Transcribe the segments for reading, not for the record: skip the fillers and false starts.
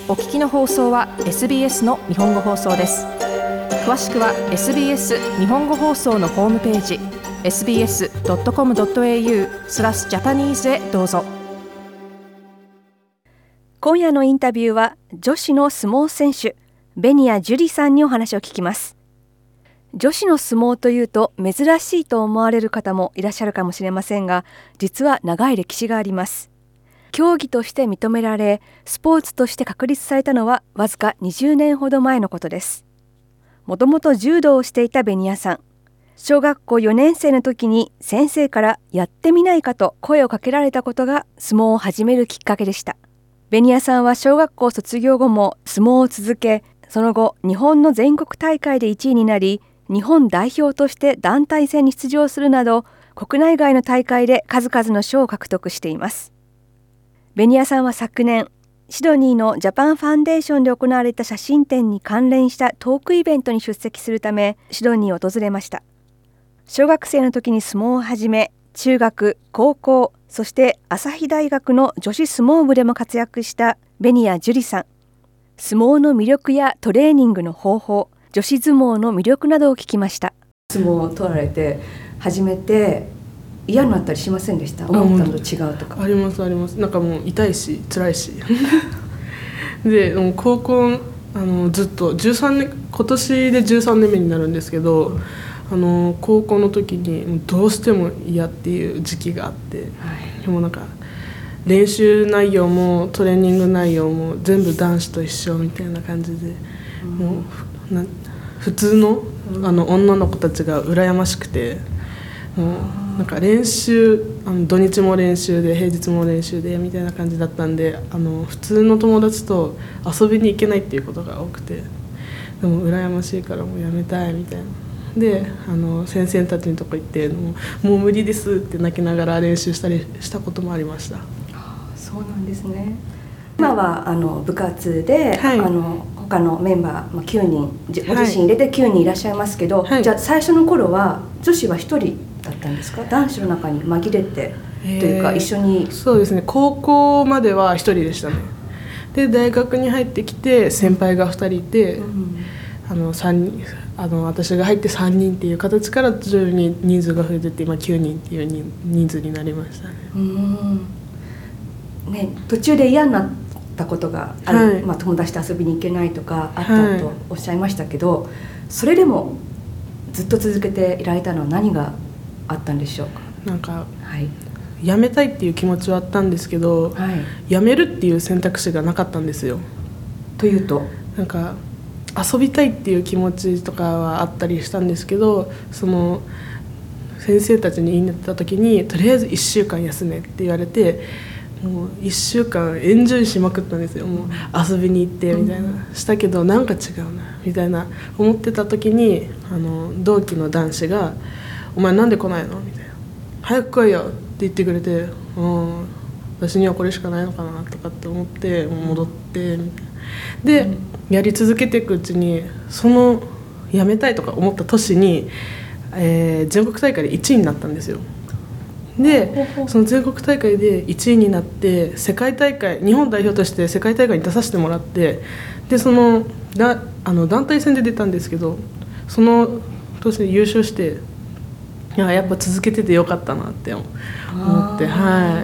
お聞きの放送は SBS の日本語放送です。詳しくは SBS 日本語放送のホームページ sbs.com.au/Japanese へどうぞ。今夜のインタビューは女子の相撲選手ベニヤ・ジュリさんにお話を聞きます。女子の相撲というと珍しいと思われる方もいらっしゃるかもしれませんが、実は長い歴史があります。競技として認められ、スポーツとして確立されたのはわずか20年ほど前のことです。もともと柔道をしていたベニヤさん、小学校4年生の時に先生からやってみないかと声をかけられたことが相撲を始めるきっかけでした。ベニヤさんは小学校卒業後も相撲を続け、その後日本の全国大会で1位になり、日本代表として団体戦に出場するなど、国内外の大会で数々の賞を獲得しています。ベニヤさんは昨年、シドニーのジャパンファンデーションで行われた写真展に関連したトークイベントに出席するため、シドニーを訪れました。小学生の時に相撲を始め、中学、高校、そして朝日大学の女子相撲部でも活躍したベニヤ・ジュリさん。相撲の魅力やトレーニングの方法、女子相撲の魅力などを聞きました。 相撲を取られて初めて嫌になったりしませんでした？思ったのと違うとか。 ありますあります。なんかもう痛いし辛いしでもう高校ずっと13年、今年で13年目になるんですけど、高校の時にどうしても嫌っていう時期があって、でもなんか練習内容もトレーニング内容も全部男子と一緒みたいな感じで、もう普通の、女の子たちが羨ましくて、もうなんか練習土日も練習で平日も練習でみたいな感じだったんで、普通の友達と遊びに行けないっていうことが多くて、でも羨ましいからもうやめたいみたいな。で先生たちのとこ行ってもう無理ですって泣きながら練習したりしたこともありました。 そうなんですね。今は部活で、他のメンバー、9人ご自身入れて9人いらっしゃいますけど、じゃあ最初の頃は女子は1人だったんですか？男子の中に紛れてというか、一緒に。そうですね、 高校までは1人でしたね。で大学に入ってきて先輩が2人いて、3人私が入って3人っていう形から徐々に人数が増えていって、今9人っていう人数になりましたね。途中で嫌になったことがある、友達と遊びに行けないとかあったとおっしゃいましたけど、それでもずっと続けていられたのは何があったんでしょうか？ なんか、辞めたいっていう気持ちはあったんですけど、辞めるっていう選択肢がなかったんですよ。 というと、 なんか遊びたいっていう気持ちとかはあったりしたんですけど、その先生たちに言いに行った時にとりあえず1週間休めって言われて、もう1週間エンジョイしまくったんですよ。もう遊びに行ってみたいな、したけどなんか違うなみたいな思ってた時に、同期の男子がお前なんで来ないのみたいな、早く来いよって言ってくれて、私にはこれしかないのかなとかって思って戻ってみたいな。でやり続けていくうちに、その辞めたいとか思った年に、全国大会で1位になったんですよ。でその全国大会で1位になって世界大会、日本代表として世界大会に出させてもらって、でその団体戦で出たんですけど、その年優勝して、やっぱ続けててよかったなって思って、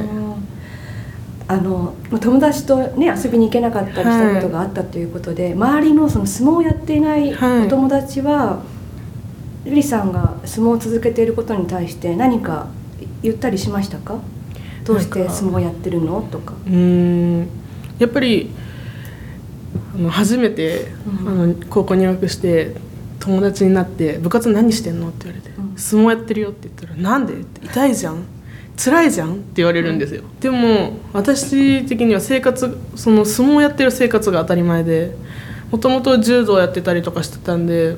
友達と、遊びに行けなかったりしたことがあったということで、周りのその相撲をやっていないお友達は、ゆりさんが相撲を続けていることに対して何か言ったりしましたか？どうして相撲をやってるのとか。 やっぱり初めて高校入学して友達になって、部活何してんのって言われて、相撲やってるよって言ったら、なんでって痛いじゃん辛いじゃんって言われるんですよ。でも私的にはその相撲やってる生活が当たり前で、もともと柔道やってたりとかしてたんで、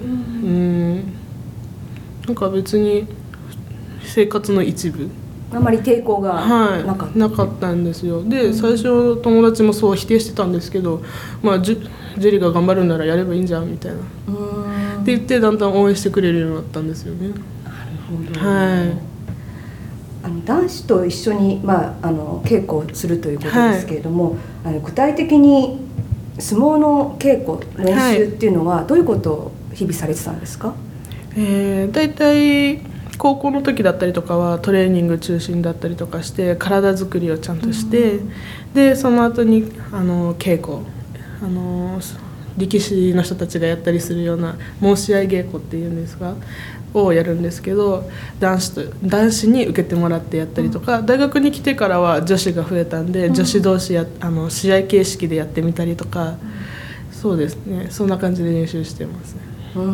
なんか別に生活の一部、 あまり抵抗がなかったんですよ。で最初友達もそう否定してたんですけど、ジェリが頑張るならやればいいんじゃんみたいなって言って、だんだん応援してくれるようになったんですよね。 なるほど。男子と一緒に、稽古をするということですけれども、具体的に相撲の稽古練習っていうのはどういうことを日々されてたんですか？ だいたい高校の時だったりとかはトレーニング中心だったりとかして体作りをちゃんとして、でその後に稽古、力士の人たちがやったりするような申し合い稽古っていうんですがをやるんですけど、男子に受けてもらってやったりとか、大学に来てからは女子が増えたんで、女子同士試合形式でやってみたりとか、そうですね、そんな感じで練習してますね。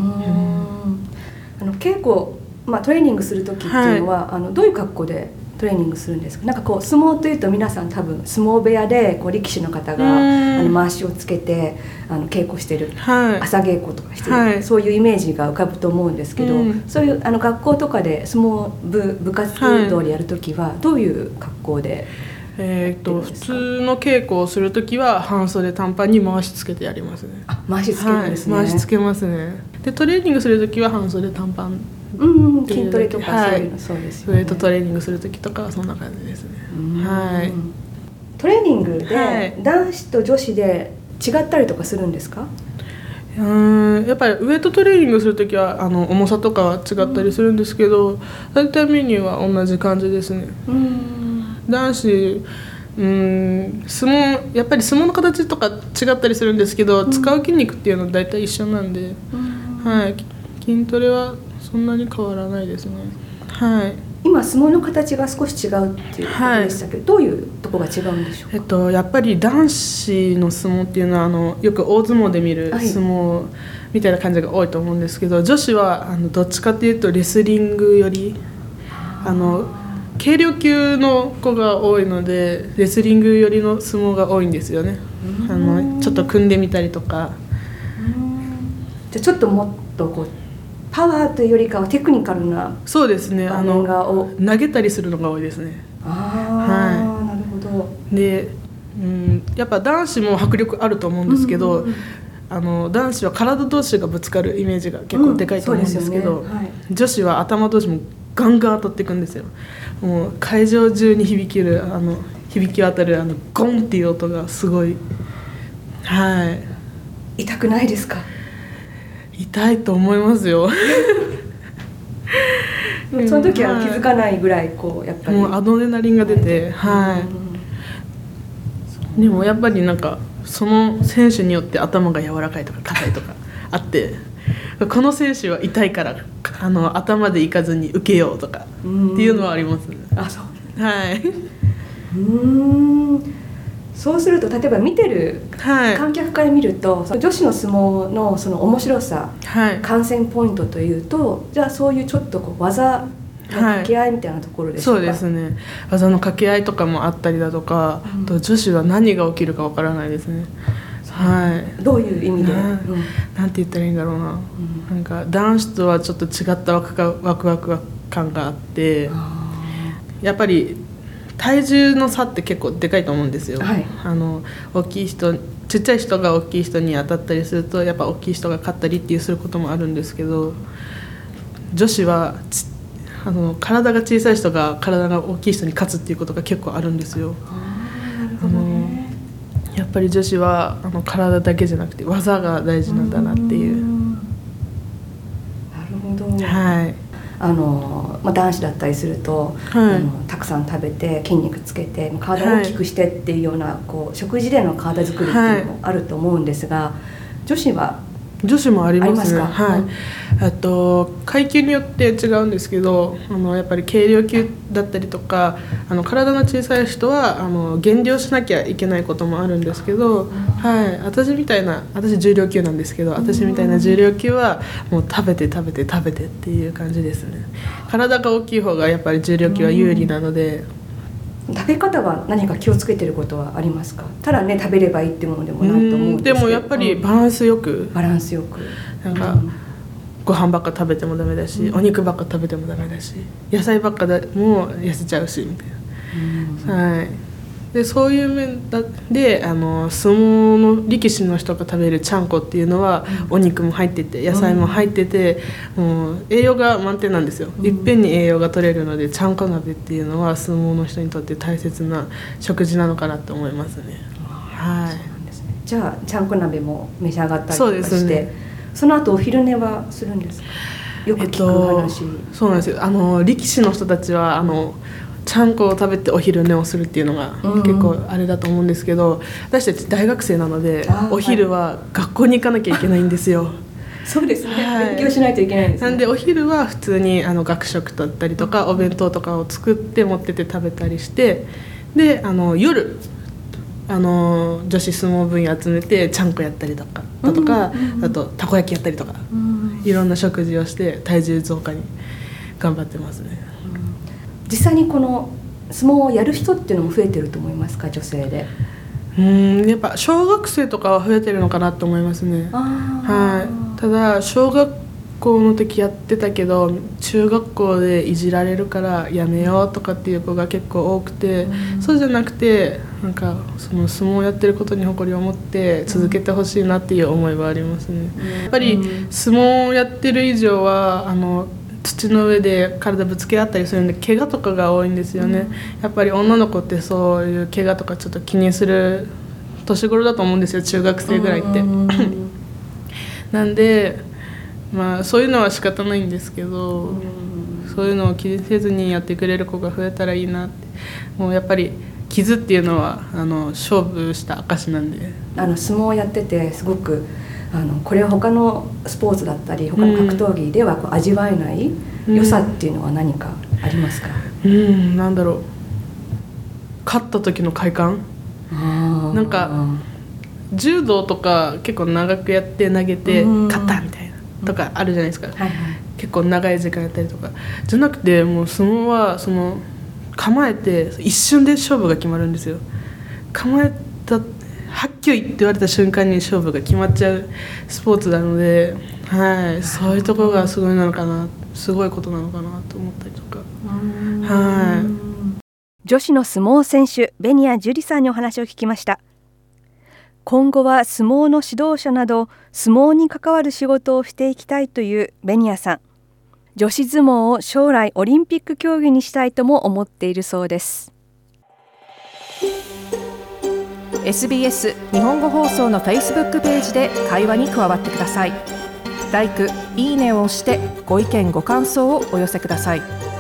稽古、トレーニングする時っていうのは、どういう格好でトレーニングするんですか？なんかこう相撲というと皆さん多分相撲部屋でこう力士の方が回しをつけて稽古してる、朝稽古とかしてる、そういうイメージが浮かぶと思うんですけど、そういう学校とかで相撲部活動でやる時はどういう格好で？ 普通の稽古をするときは半袖短パンに回しつけてやりますね。 回しつけるんですね。 回しつけますね。でトレーニングするときは半袖短パン、 筋トレとかそういうの、そうですよね。 トレーニングするときとかはそんな感じですね。 トレーニングで男子と女子で違ったりとかするんですか？ やっぱりウエイトトレーニングするときは重さとかは違ったりするんですけど、大体メニューは同じ感じですね。男子やっぱり相撲の形とか違ったりするんですけど、使う筋肉っていうのは大体一緒なんで、筋トレはそんなに変わらないですね。 今相撲の形が少し違うっていうことでしたけど、どういうところが違うんでしょうか？ やっぱり男子の相撲っていうのはよく大相撲で見る相撲みたいな感じが多いと思うんですけど、女子はどっちかっていうとレスリングより軽量級の子が多いので、レスリング寄りの相撲が多いんですよね。ちょっと組んでみたりとか。 じゃあちょっともっとこうパワーというよりかはテクニカルな、 そうですね、投げたりするのが多いですね。 なるほど。 で、やっぱ男子も迫力あると思うんですけど、男子は体同士がぶつかるイメージが結構でかいと思うんですけど、女子は頭同士もガンガン当たっていくんですよ。もう会場中に響き渡るゴンっていう音がすごい。 痛くないですか？ 痛いと思いますよ。 その時は気づかないぐらいこうやっぱりもうアドレナリンが出て、でもやっぱりなんかその選手によって頭が柔らかいとか硬いとかあって、この選手は痛いから頭でいかずに受けようとかっていうのはありますね。 そう。そうすると例えば見てる観客から見ると、女子の相撲のその面白さ、観戦ポイントというと、じゃあそういうちょっとこう技の掛け合いみたいなところでしょうか？ そうですね、技の掛け合いとかもあったりだとか、女子は何が起きるかわからないですね。 どういう意味で、 なんて言ったらいいんだろうな、なんか男子とはちょっと違ったワクワク感があって、やっぱり体重の差って結構でかいと思うんですよ。大きい人、ちっちゃい人が大きい人に当たったりするとやっぱ大きい人が勝ったりっていうすることもあるんですけど、女子は体が小さい人が体が大きい人に勝つっていうことが結構あるんですよ。やっぱり女子は体だけじゃなくて技が大事なんだなっていう。 なるほど。男子だったりすると、たくさん食べて筋肉つけて体を大きくしてっていうような、こう食事での体作りっていうのもあると思うんですが、女子もありますか？ 階級によって違うんですけど、やっぱり軽量級だったりとか体の小さい人は減量しなきゃいけないこともあるんですけど、私重量級なんですけど、私みたいな重量級はもう食べてっていう感じですね。体が大きい方がやっぱり重量級は有利なので。 食べ方は何か気をつけてることはありますか？ただね食べればいいってものでもないと思うんですけど、 でもやっぱりバランスよく、なんかご飯ばっか食べてもダメだし、お肉ばっか食べてもダメだし、野菜ばっかでも痩せちゃうしみたいな。でそういう面で相撲の力士の人が食べるちゃんこっていうのは、お肉も入ってて野菜も入ってて、もう栄養が満点なんですよ。いっぺんに栄養が取れるので、ちゃんこ鍋っていうのは相撲の人にとって大切な食事なのかなと思いますね。 ちじゃあちゃんこ鍋も召し上がったりとかそうですして、 ね、 その後お昼寝はするんですか？よく聞く話、 そうなんですよ。力士の人たちはちゃんこを食べてお昼寝をするっていうのが結構あれだと思うんですけど、私たち大学生なのでお昼は学校に行かなきゃいけないんですよ。 そうですね、 はい、 勉強しないといけないんですね。 なんでお昼は普通に学食だったりとか、お弁当とかを作って持ってて食べたりして、で夜女子相撲部員集めてちゃんこやったりとかあとたこ焼きやったりとか、いろんな食事をして体重増加に頑張ってますね。 実際にこの相撲をやる人っていうのも増えてると思いますか？女性で。 やっぱ小学生とかは増えてるのかなと思いますね。はい、ただ小学校の時やってたけど中学校でいじられるからやめようとかっていう子が結構多くて、そうじゃなくてなんかその相撲をやってることに誇りを持って続けてほしいなっていう思いはありますね。やっぱり相撲をやってる以上は土の上で体ぶつけ合ったりするんで怪我とかが多いんですよね。やっぱり女の子ってそういう怪我とかちょっと気にする年頃だと思うんですよ、中学生ぐらいってなんでそういうのは仕方ないんですけど、そういうのを気にせずにやってくれる子が増えたらいいなって。もうやっぱり傷っていうのは勝負した証なんで、 相撲をやっててすごくこれは他のスポーツだったり他の格闘技では味わえない良さっていうのは何かありますか？ なんだろう、勝った時の快感。なんか柔道とか結構長くやって投げて勝ったみたいなとかあるじゃないですか、結構長い時間やったりとかじゃなくて、もう相撲は構えて一瞬で勝負が決まるんですよ。構えたはっきりって言われた瞬間に勝負が決まっちゃうスポーツなので、そういうところがすごいことなのかなと思ったりとか。 女子の相撲選手ベニヤジュリさんにお話を聞きました。今後は相撲の指導者など相撲に関わる仕事をしていきたいというベニヤさん。女子相撲を将来オリンピック競技にしたいとも思っているそうです。 SBS 日本語放送の Facebook ページで会話に加わってください。LIKE、いいねを押してご意見ご感想をお寄せください。